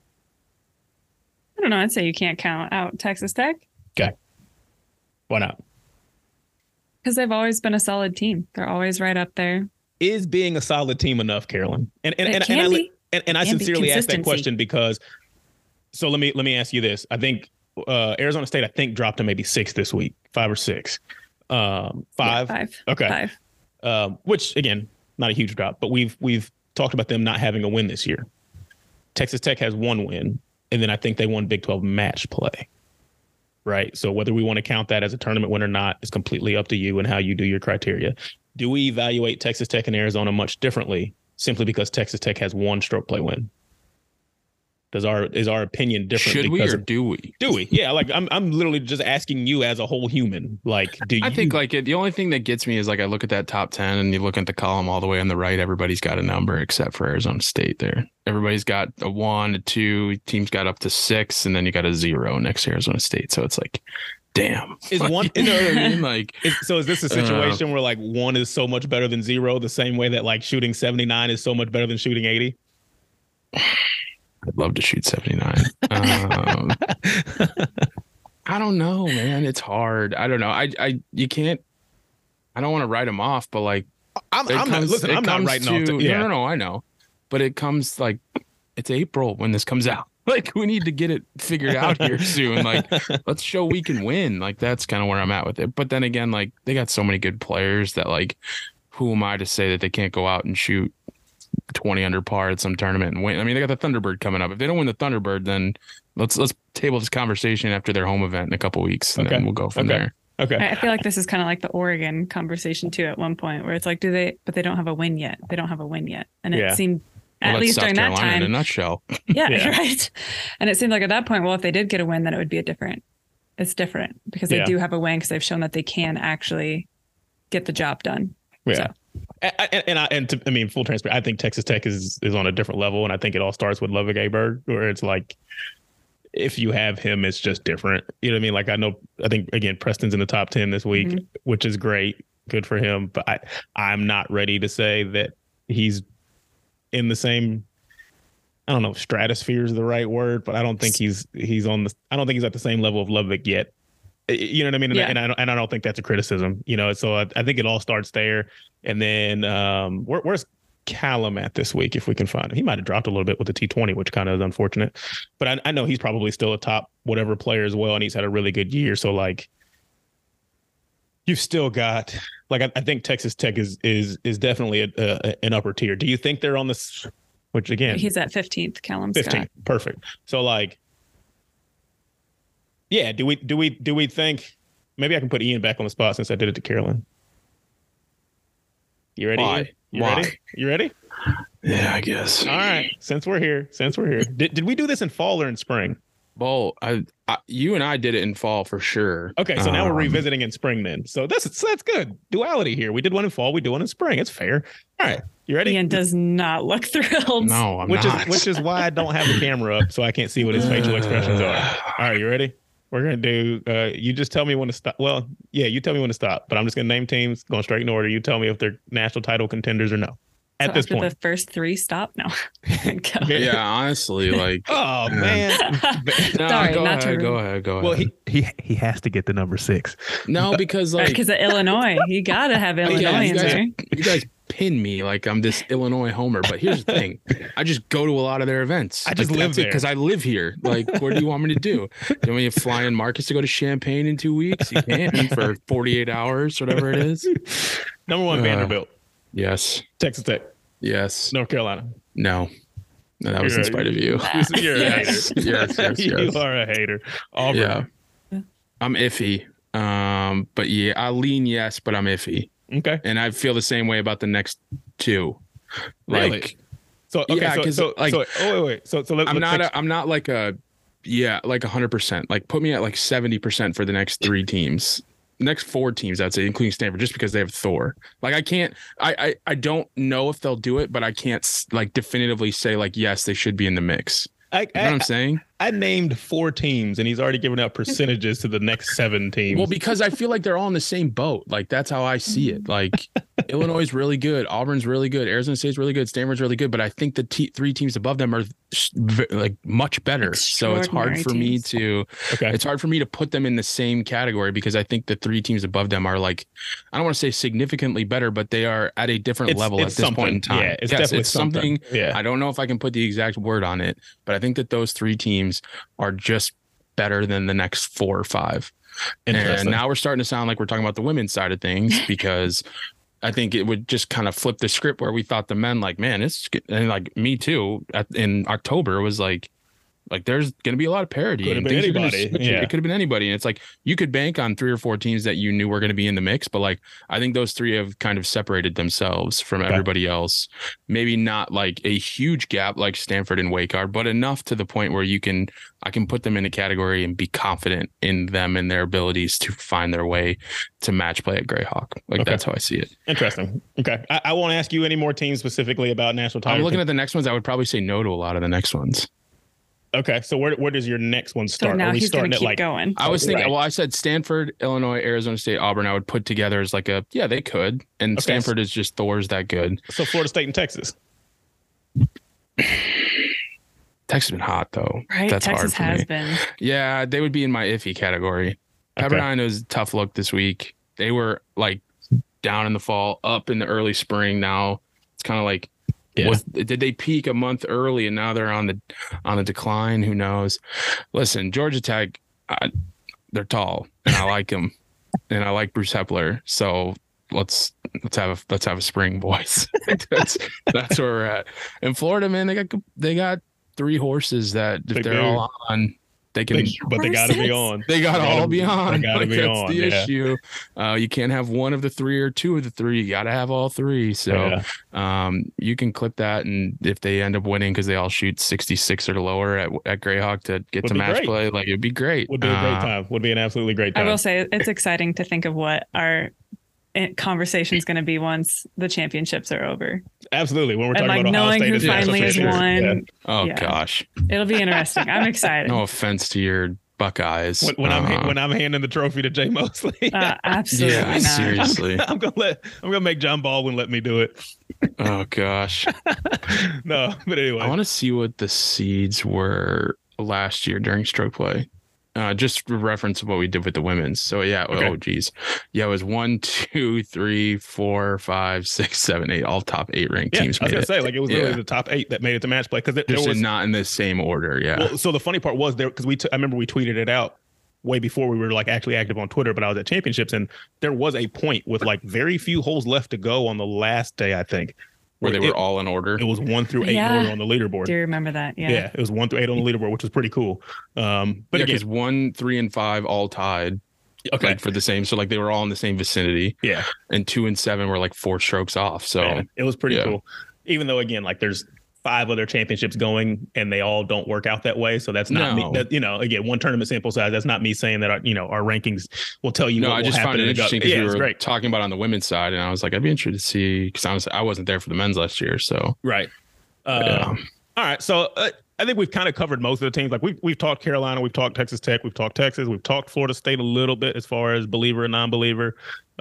I don't know. I'd say you can't count out Texas Tech. Okay. Why not? Because they've always been a solid team. They're always right up there. Is being a solid team enough, Carolyn? And and, it and, can and, be. I, and, and I sincerely ask that question because, so let me, let me ask you this. I think uh, Arizona State, I think dropped to maybe six this week, five or six. Um, five. Yeah, five. Okay. Five. Um, which again, not a huge drop, but we've, we've talked about them not having a win this year. Texas Tech has one win, and then I think they won Big twelve match play. Right. So whether we want to count that as a tournament win or not is completely up to you and how you do your criteria. Do we evaluate Texas Tech and Arizona much differently simply because Texas Tech has one stroke play win? Does our is our opinion different? Should we or of, do we? Do we? Yeah. Like I'm I'm literally just asking you as a whole human. Like, do I you think like it, the only thing that gets me is like I look at that top ten and you look at the column all the way on the right. Everybody's got a number except for Arizona State there. Everybody's got a one, a two. Teams got up to six, and then you got a zero next to Arizona State. So it's like, damn. Is like, one? You know what I mean? Like, is, so is this a situation uh, where like one is so much better than zero, the same way that like shooting seventy-nine is so much better than shooting eighty? I'd love to shoot seventy-nine. um, I don't know, man. It's hard. I don't know. I, I, you can't. I don't want to write them off, but like, I'm, I'm comes, not. Listen, I'm not writing to, off. To, yeah. No, no, no. I know, but it comes like it's April when this comes out. Like, we need to get it figured out here soon. Like, let's show we can win. Like, that's kind of where I'm at with it. But then again, like, they got so many good players that like, who am I to say that they can't go out and shoot twenty under par at some tournament and win? I mean, they got the Thunderbird coming up. If they don't win the Thunderbird, then let's let's table this conversation after their home event in a couple of weeks, and okay. then we'll go from okay. there. Okay. I feel like this is kind of like the Oregon conversation too. At one point, where it's like, do they? But they don't have a win yet. They don't have a win yet, and yeah. it seemed well, at least South during Carolina that time, in a nutshell. Yeah, yeah, right. And it seemed like at that point, well, if they did get a win, then it would be a different. It's different because they yeah. do have a win because they've shown that they can actually get the job done. Yeah. So. And, and I and to, I mean, full transparency, I think Texas Tech is is on a different level, and I think it all starts with Ludvig Aberg, where it's like, if you have him, it's just different. You know what I mean? Like, I know, I think again, Preston's in the top ten this week, mm-hmm. which is great, good for him. But I, I'm not ready to say that he's in the same. I don't know if stratosphere is the right word, but I don't think he's he's on the. I don't think he's at the same level of Ludvig yet. You know what I mean? And, yeah. and I don't, and I don't think that's a criticism, you know, so I, I think it all starts there. And then um, where, where's Callum at this week? If we can find him, he might've dropped a little bit with the T twenty, which kind of is unfortunate, but I, I know he's probably still a top whatever player as well. And he's had a really good year. So like, you've still got, like, I, I think Texas Tech is, is, is definitely a, a, an upper tier. Do you think they're on this, which again, he's at fifteenth, Callum fifteenth. Scott. Perfect. So like, yeah, do we do we do we think maybe I can put Ian back on the spot since I did it to Carolyn. You ready? Why? You Why? ready? You ready? Yeah, I guess. All right. Since we're here, since we're here, did did we do this in fall or in spring? Well, I, I you and I did it in fall for sure. Okay, so now Um, we're revisiting in spring then. So that's so that's good. Duality here. We did one in fall. We do one in spring. It's fair. All right. You ready? Ian does not look thrilled. No, I'm which not. is which is why I don't have the camera up so I can't see what his facial expressions are. All right, you ready? We're gonna do. Uh, you just tell me when to stop. Well, yeah, you tell me when to stop. But I'm just gonna name teams, going straight in order. You tell me if they're national title contenders or no. At So this after point, the first three, stop. No. Go. Yeah, honestly, like. oh man. No, Sorry, go not ahead, to- go ahead, go ahead. Well, he he he has to get the number six. no, because like Because of Illinois, you gotta have Yeah, Illinois you in guys- there. you guys pin me like I'm this Illinois homer, but here's the thing: I just go to a lot of their events. I just live there. because I live here. Like, what do you want me to do? Do you want me to fly in Marcus to go to Champaign in two weeks? You can for forty-eight hours, whatever it is. Number one, Uh, Vanderbilt, Yes, Texas Tech, yes, North Carolina. no, no, that was You're in spite of you. You're a Yes, hater. yes, yes, You yes. are a hater. Auburn. Yeah, I'm iffy. Um, but yeah, I lean yes, but I'm iffy, Okay. and I feel the same way about the next two. Like. Really? So okay, Yeah, so, 'cause, so, like, so oh wait, wait. So so let, I'm let's not. take- A, I'm not like a. Yeah, like a hundred percent. Like put me at like seventy percent for the next three teams, next four teams. I'd say, including Stanford, just because they have Thor. Like I can't. I I, I don't know if they'll do it, but I can't like definitively say like yes, they should be in the mix. I, You know what I, I'm saying? I named four teams and he's already given out percentages to the next seven teams. Well, because I feel like they're all in the same boat. Like that's how I see it. Like Illinois is really good, Auburn's really good, Arizona State's really good, Stanford's really good, but I think the t- three teams above them are v- like much better. So it's hard Extraordinary for me teams. to. okay. It's hard for me to put them in the same category because I think the three teams above them are like, I don't want to say significantly better, but they are at a different It's- level at it's this point in something. time. Yeah, it's yes, definitely it's something. Yeah. I don't know if I can put the exact word on it, but I think that those three teams are just better than the next four or five. And Interesting. now we're starting to sound like we're talking about the women's side of things because I think it would just kind of flip the script where we thought the men like, man, it's and like me too at, in October was like, like there's going to be a lot of parity. Could have and been things are gonna anybody. switch. Yeah. It could have been anybody. And it's like you could bank on three or four teams that you knew were going to be in the mix. But like I think those three have kind of separated themselves from Okay. everybody else. Maybe not like a huge gap like Stanford and Wake are, but enough to the point where you can I can put them in a category and be confident in them and their abilities to find their way to match play at Greyhawk. Like Okay. that's how I see it. Interesting. Okay. I, I won't ask you any more teams specifically about national title. I'm looking at the next ones. I would probably say no to a lot of the next ones. Okay. So where where does your next one So start? now Are we he's going starting to at keep like going. I was Oh, thinking, right. well, I said Stanford, Illinois, Arizona State, Auburn. I would put together as like a, yeah, they could. And Okay. Stanford is just Thor's that good. so Florida State and Texas? Texas has been hot though. Right? That's Texas hard for has me. been. Yeah, they would be in my iffy category. Okay. Pepperdine was a tough look this week. They were like down in the fall, up in the early spring. Now it's kind of like, Yeah. was, did they peak a month early and now they're on the on the decline? Who knows? Listen, Georgia Tech, I, they're tall and I like them, and I like Bruce Hepler. So let's let's have a let's have a spring, boys. that's that's where we're at. In Florida, man, they got they got three horses that if They they're do. all on, they can. They- but they got to be Horses. on. They got They to gotta- all be on. they gotta Like, be that's on, the yeah. issue. Uh, you can't have one of the three or two of the three. You got to have all three. So Yeah. um, you can clip that, and if they end up winning because they all shoot sixty-six or lower at at Greyhawk to get Would to be match great. play, like it'd be great. Would be a great Uh, time. Would be an absolutely great I time. will say it's exciting to think of what our conversation is going to be once the championships are over. Absolutely. When we're And talking like about Ohio knowing State who as national finally has champions. won. Oh Yeah. gosh, It'll be interesting. I'm excited. no offense to your Buckeyes. When, when I'm Uh, when I'm handing the trophy to Jay Mosley, Uh, absolutely yeah, not. seriously. I'm gonna let I'm gonna make John Baldwin let me do it. Oh gosh, No, but anyway. I want to see what the seeds were last year during stroke play. Uh, just for reference of what we did with the women's. So yeah, Okay. oh geez, yeah, it was one, two, three, four, five, six, seven, eight. All top eight ranked yeah, teams I was made gonna it. say like it was really Yeah. the top eight that made it to match play because there, there Just was in, not in the same order. Yeah. well, so the funny part was there because we t- I remember we tweeted it out way before we were like actually active on Twitter, but I was at championships and there was a point with like very few holes left to go on the last day, I think, where they it, were all in order. it was one through eight Yeah. order on the leaderboard. Do you remember that? Yeah. Yeah. it was one through eight on the leaderboard, which was pretty cool. Um, but But again, because one, three, and five all tied. Okay. Like for the same. So like they were all in the same vicinity. Yeah. And two and seven were like four strokes off. So Man, it was pretty yeah. cool. Even though, again, like there's five other championships going and they all don't work out that way. So that's not No. me. That, you know, again, one tournament sample size. That's not me saying that, our, you know, our rankings will tell you No, what I will just happen found it in the interesting gut. because Yeah, we it's were great. talking about it on the women's side, and I was like, I'd be interested to see because I was I wasn't there for the men's last year. So Right. Uh, yeah. All right. So uh, I think we've kind of covered most of the teams. Like we've, we've talked Carolina, we've talked Texas Tech, we've talked Texas, we've talked Florida State a little bit as far as believer and non-believer.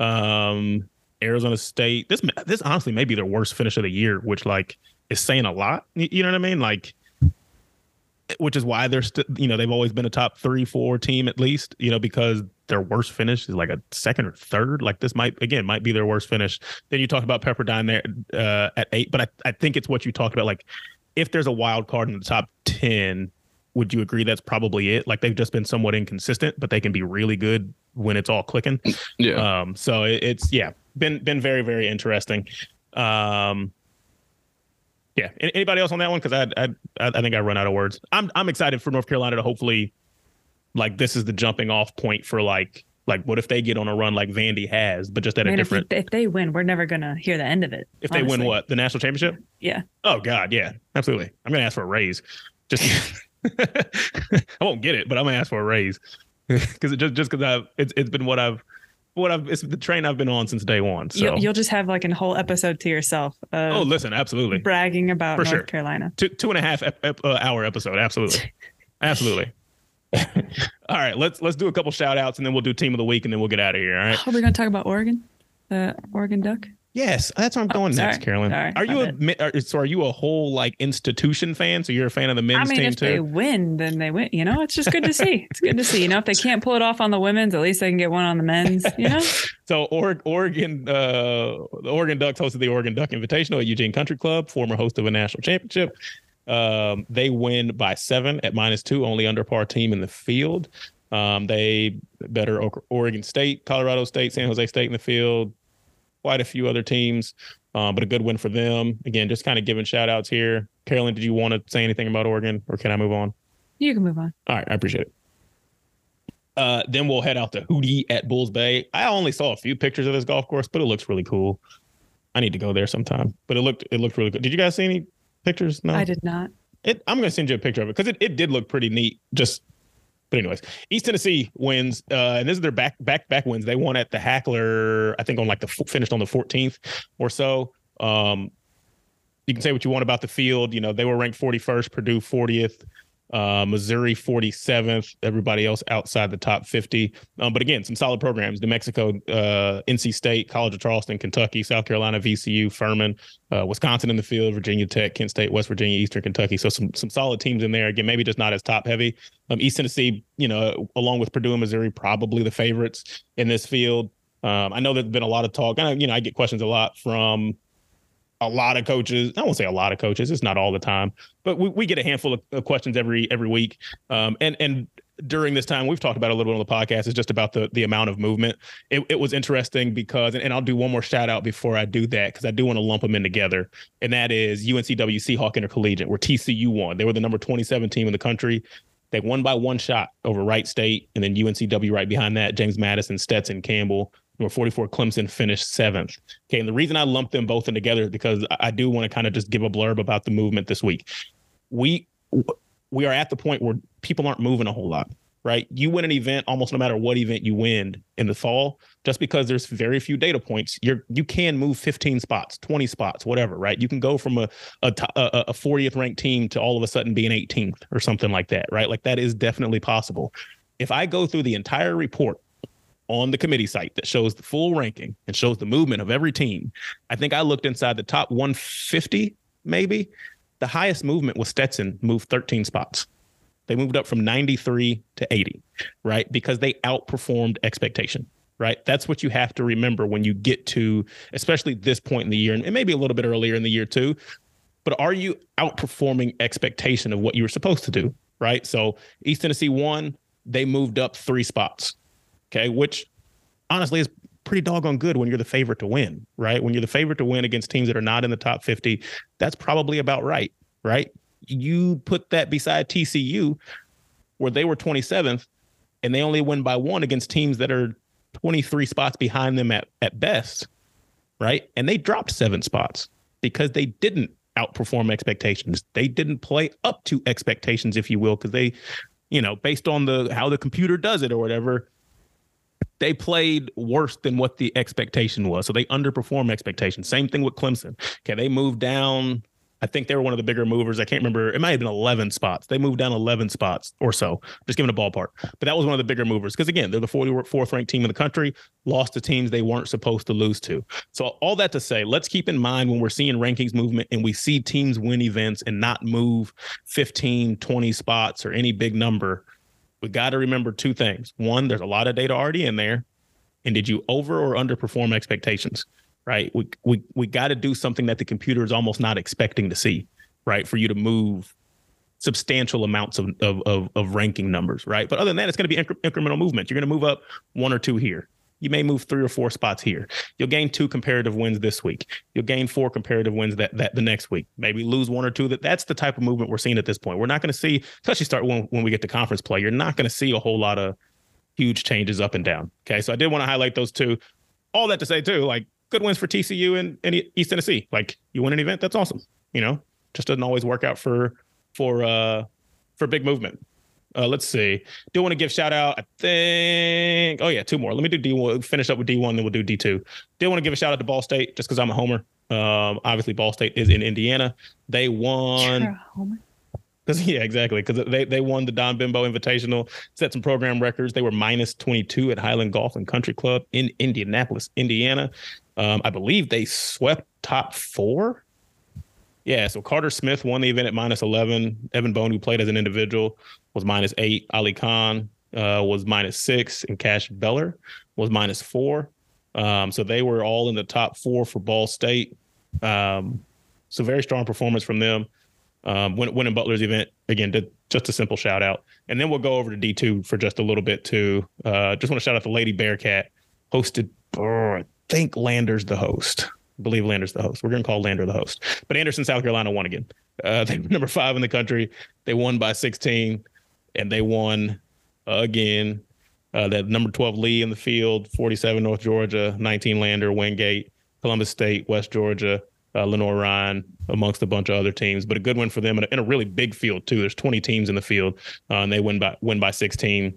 Um, Arizona State. This this honestly may be their worst finish of the year, which like is saying a lot. You, you know what I mean? Like, which is why they're still, you know, they've always been a top three, four team at least, you know, because their worst finish is like a second or third. Like this might, again, might be their worst finish. Then you talk about Pepperdine there uh, at eight, but I, I think it's what you talked about. Like if there's a wild card in the top ten, would you agree that's probably it? Like they've just been somewhat inconsistent, but they can be really good when it's all clicking. Yeah. Um, so it, it's, yeah, been, been very, very interesting. Um, Yeah. Anybody else on that one? Because I, I I think I run out of words. I'm I'm excited for North Carolina to hopefully, like, this is the jumping off point for like like what if they get on a run like Vandy has, but just at Man, a different. If, if they win, we're never gonna hear the end of it. If they honestly. win what, the national championship? Yeah. Oh God, yeah, absolutely. I'm gonna ask for a raise. Just I won't get it, but I'm gonna ask for a raise because just just because I've it's it's been what I've. What I've it's the train I've been on since day one. So You'll, you'll just have like a whole episode to yourself. Of oh, listen, absolutely bragging about For North sure. Carolina. two two and a half ep, ep, uh, hour episode. Absolutely, absolutely. All right, let's let's do a couple shout outs and then we'll do team of the week and then we'll get out of here. All right. Are we gonna talk about Oregon? The Oregon Duck? Yes, that's where I'm going sorry. next, Carolyn. Sorry, are you my a mi- are, so are you a whole like institution fan? So you're a fan of the men's I mean, team if too? they win, then they win. You know, it's just good to see. It's good to see. You know, if they can't pull it off on the women's, at least they can get one on the men's. You know. So or- Oregon, uh, the Oregon Ducks hosted the Oregon Duck Invitational at Eugene Country Club, former host of a national championship. Um, they win by seven at minus two, only under par team in the field. Um, they better o- Oregon State, Colorado State, San Jose State in the field. Quite a few other teams, um, but a good win for them. Again, just kind of giving shout outs here. Carolyn, did you want to say anything about Oregon or can I move on? You can move on. All right, I appreciate it. Uh, then we'll head out to Hootie at Bulls Bay. I only saw a few pictures of this golf course, but it looks really cool. I need to go there sometime. But it looked it looked really good. Did you guys see any pictures? No, I did not. It, I'm going to send you a picture of it because it, it did look pretty neat. Just, but anyways, East Tennessee wins, uh, and this is their back back back wins. They won at the Hackler, I think on like the finished on the fourteenth or so. Um, you can say what you want about the field. You know, they were ranked forty-first, Purdue fortieth, uh, Missouri forty-seventh, everybody else outside the top fifty. Um, but again, some solid programs: New Mexico, uh, N C State, College of Charleston, Kentucky, South Carolina, V C U, Furman, uh, Wisconsin in the field, Virginia Tech, Kent State, West Virginia, Eastern Kentucky. So some some solid teams in there. Again, maybe just not as top heavy. Um, East Tennessee, you know, along with Purdue and Missouri, probably the favorites in this field. Um, I know there's been a lot of talk. And I, you know, I get questions a lot from a lot of coaches. I won't say a lot of coaches. It's not all the time, but we, we get a handful of, of questions every every week. Um, and and during this time, we've talked about it a little bit on the podcast. It's just about the the amount of movement. It, it was interesting because, and, and I'll do one more shout out before I do that because I do want to lump them in together. And that is U N C W Seahawk Intercollegiate, where T C U won. They were the number twenty-seven team in the country. They won by one shot over Wright State, and then U N C W right behind that, James Madison, Stetson, Campbell. Number forty-four, Clemson finished seventh. Okay, and the reason I lumped them both in together is because I do want to kind of just give a blurb about the movement this week. We we are at the point where people aren't moving a whole lot, right? You win an event almost no matter what event you win in the fall, just because there's very few data points. You're you can move fifteen spots, twenty spots, whatever, right? You can go from a a, a, a fortieth ranked team to all of a sudden being eighteenth or something like that, right? Like that is definitely possible. If I go through the entire report on the committee site that shows the full ranking and shows the movement of every team, I think I looked inside the top one fifty, maybe. The highest movement was Stetson, moved thirteen spots. They moved up from ninety-three to eighty, right? Because they outperformed expectation, right? That's what you have to remember when you get to, especially this point in the year, and maybe a little bit earlier in the year too. But are you outperforming expectation of what you were supposed to do, right? So East Tennessee won, they moved up three spots. Okay, which honestly is pretty doggone good when you're the favorite to win, right? When you're the favorite to win against teams that are not in the top fifty, that's probably about right, right? You put that beside T C U, where they were twenty-seventh, and they only win by one against teams that are twenty-three spots behind them at, at best, right? And they dropped seven spots because they didn't outperform expectations. They didn't play up to expectations, if you will, because they, you know, based on the how the computer does it or whatever, they played worse than what the expectation was. So they underperform expectations. Same thing with Clemson. Okay, they moved down. I think they were one of the bigger movers. I can't remember. It might have been eleven spots. They moved down eleven spots or so. Just giving a ballpark. But that was one of the bigger movers because, again, they're the forty-fourth ranked team in the country, lost to teams they weren't supposed to lose to. So all that to say, let's keep in mind when we're seeing rankings movement and we see teams win events and not move fifteen, twenty spots or any big number, we got to remember two things. One, there's a lot of data already in there. And did you over or underperform expectations? Right. We we we got to do something that the computer is almost not expecting to see, right? For you to move substantial amounts of of of, of ranking numbers, right? But other than that, it's going to be incre- incremental movement. You're going to move up one or two here. You may move three or four spots here. You'll gain two comparative wins this week. You'll gain four comparative wins that that the next week. Maybe lose one or two. That that's the type of movement we're seeing at this point. We're not going to see, especially start when when we get to conference play. You're not going to see a whole lot of huge changes up and down. Okay, so I did want to highlight those two. All that to say too, like. Good wins for T C U and, and East Tennessee. Like you win an event, that's awesome. You know, just doesn't always work out for for uh for big movement. Uh, let's see. Do want to give shout out. I think. Oh yeah, two more. Let me do D one. Finish up with D one, then we'll do D two. Do want to give a shout out to Ball State just because I'm a homer. Um, obviously Ball State is in Indiana. They won. You're a homer. Because yeah, exactly. Because they they won the Don Bimbo Invitational, set some program records. They were minus twenty-two at Highland Golf and Country Club in Indianapolis, Indiana. Um, I believe they swept top four. Yeah, so Carter Smith won the event at minus eleven. Evan Bone, who played as an individual, was minus eight. Ali Khan uh, was minus six, and Cash Beller was minus four. Um, so they were all in the top four for Ball State. Um, so very strong performance from them. Um, win, winning Butler's event, again, did just a simple shout out. And then we'll go over to D two for just a little bit too. Uh, just want to shout out the Lady Bearcat, hosted, oh, I think Lander's the host. I believe Lander's the host. We're going to call Lander the host. But Anderson, South Carolina won again. Uh, they were number five in the country. They won by sixteen, and they won uh, again. Uh, that number twelve Lee in the field, forty-seven North Georgia, nineteen Lander, Wingate, Columbus State, West Georgia, Uh, Lenore Ryan, amongst a bunch of other teams, but a good one for them in a, in a really big field too. There's twenty teams in the field, uh, and they win by win by sixteen.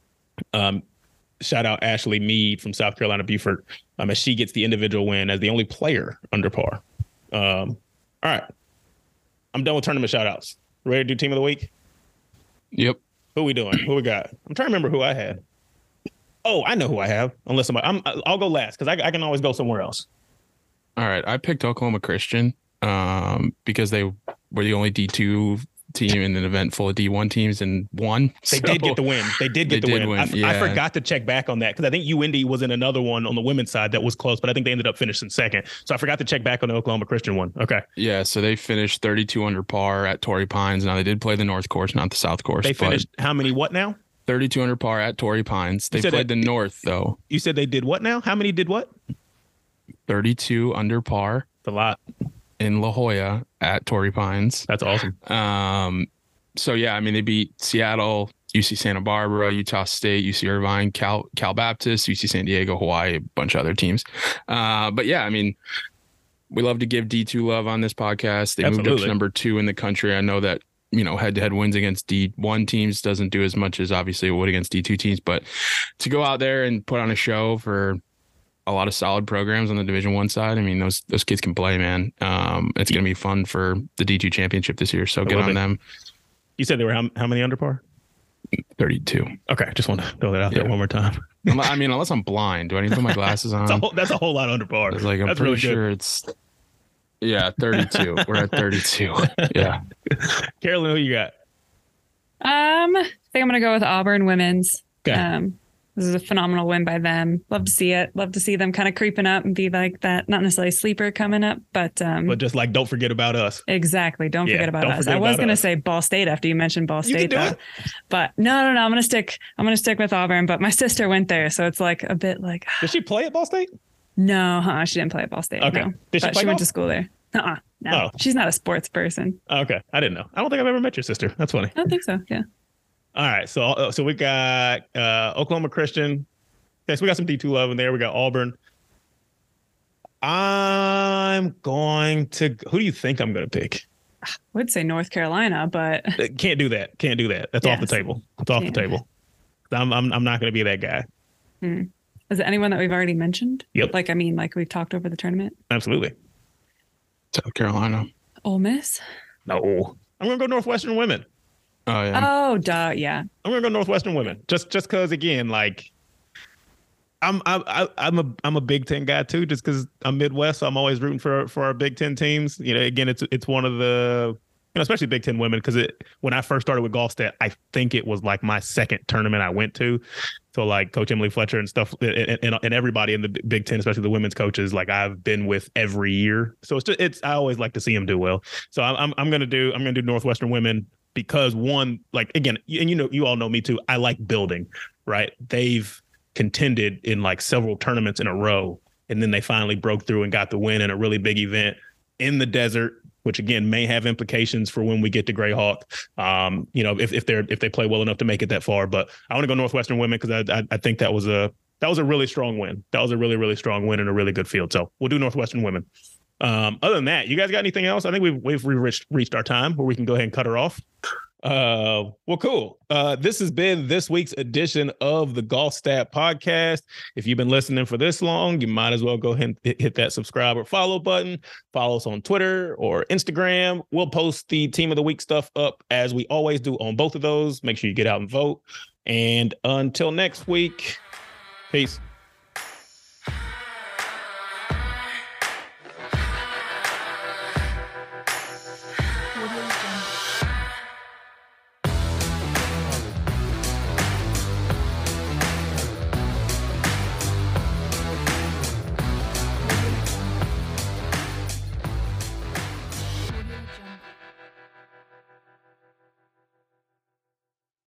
Um, shout out Ashley Mead from South Carolina Beaufort, um, as she gets the individual win as the only player under par. Um, all right, I'm done with tournament shout outs. Ready to do team of the week? Yep. Who we doing? Who we got? I'm trying to remember who I had. Oh, I know who I have. Unless somebody, I'm, I'll go last because I, I can always go somewhere else. All right, I picked Oklahoma Christian um, because they were the only D two team in an event full of D one teams and won. They so did get the win. They did get they the did win. win. I, f- Yeah. I forgot to check back on that because I think U Indy was in another one on the women's side that was close, but I think they ended up finishing second. So I forgot to check back on the Oklahoma Christian one. Okay. Yeah, so they finished thirty-two under par at Torrey Pines. Now they did play the North course, not the South course. They finished how many what now? thirty-two under par at Torrey Pines. They said played that- the North though. You said they did what now? How many did what? thirty-two under par It's a lot. in La Jolla at Torrey Pines. That's awesome. Um, so yeah, I mean they beat Seattle, U C Santa Barbara, Utah State, U C Irvine, Cal Cal Baptist, U C San Diego, Hawaii, a bunch of other teams. Uh, but yeah, I mean, we love to give D two love on this podcast. They moved up Absolutely. to number two in the country. I know that, you know, head-to-head wins against D one teams doesn't do as much as obviously it would against D two teams, but to go out there and put on a show for a lot of solid programs on the Division One side, I mean, those those kids can play, man. Um, it's going to be fun for the D two championship this year, so I good love on it. them. You said they were how, how many under par? thirty-two. Okay. Just want to throw that out there Yeah. one more time. I mean, unless I'm blind, do I need to put my glasses on? That's a whole, that's a whole lot under par. It's like I'm That's pretty really good. sure it's yeah, thirty-two. We're at thirty-two. Yeah. Carolyn, who you got? Um, I think I'm gonna go with Auburn women's. Okay. Um, this is a phenomenal win by them. Love to see it. Love to see them kind of creeping up and be like that. Not necessarily sleeper coming up, but um, But just like, don't forget about us. exactly. Don't Yeah, forget about don't us. forget I was about gonna us. say Ball State after you mentioned Ball You can State, do though. it. But no, no, no. I'm gonna stick. I'm gonna stick with Auburn. But my sister went there, so it's like a bit like Did she play at Ball State? no, huh? She didn't play at Ball State. Okay. No. Did she but play she went golf? to school there. Uh-uh. No, Oh. she's not a sports person. Okay. I didn't know. I don't think I've ever met your sister. That's funny. I don't think so. Yeah. All right. So uh, so we got uh, Oklahoma Christian. Okay, so we got some D two love in there. We got Auburn. I'm going to. Who do you think I'm going to pick? I would say North Carolina, but can't do that. Can't do that. That's yes. off the table. It's off the table. I'm I'm I'm not going to be that guy. Hmm. Is it anyone that we've already mentioned? Yep. Like I mean, like we've talked over the tournament. Absolutely. South Carolina. Ole Miss. No, I'm going to go Northwestern women. Oh yeah. Oh duh, yeah. I'm going to go Northwestern women. Just just because again, like. I'm I, I'm a I'm a Big Ten guy too, just because I'm Midwest. So I'm always rooting for for our Big Ten teams. You know, again, it's it's one of the you know, especially Big Ten women, because it when I first started with Gallstat, I think it was like my second tournament I went to. So like Coach Emily Fletcher and stuff, and, and, and everybody in the Big Ten, especially the women's coaches, like I've been with every year. So it's just, it's I always like to see them do well. So I'm I'm, I'm gonna do I'm gonna do Northwestern women because one, like again, and you know you all know me too. I like building, right? They've contended in like several tournaments in a row, and then they finally broke through and got the win in a really big event in the desert, which again may have implications for when we get to Greyhawk. Um, you know, if if they're if they play well enough to make it that far. But I want to go Northwestern women because I, I I think that was a that was a really strong win. That was a really really strong win in a really good field. So we'll do Northwestern women. Um, other than that, you guys got anything else? I think we've we've reached reached our time where we can go ahead and cut her off. Uh, well, cool. Uh, this has been this week's edition of the Gallstat podcast. If you've been listening for this long, you might as well go ahead and hit that subscribe or follow button. Follow us on Twitter or Instagram. We'll post the team of the week stuff up as we always do on both of those. Make sure you get out and vote. And until next week, peace.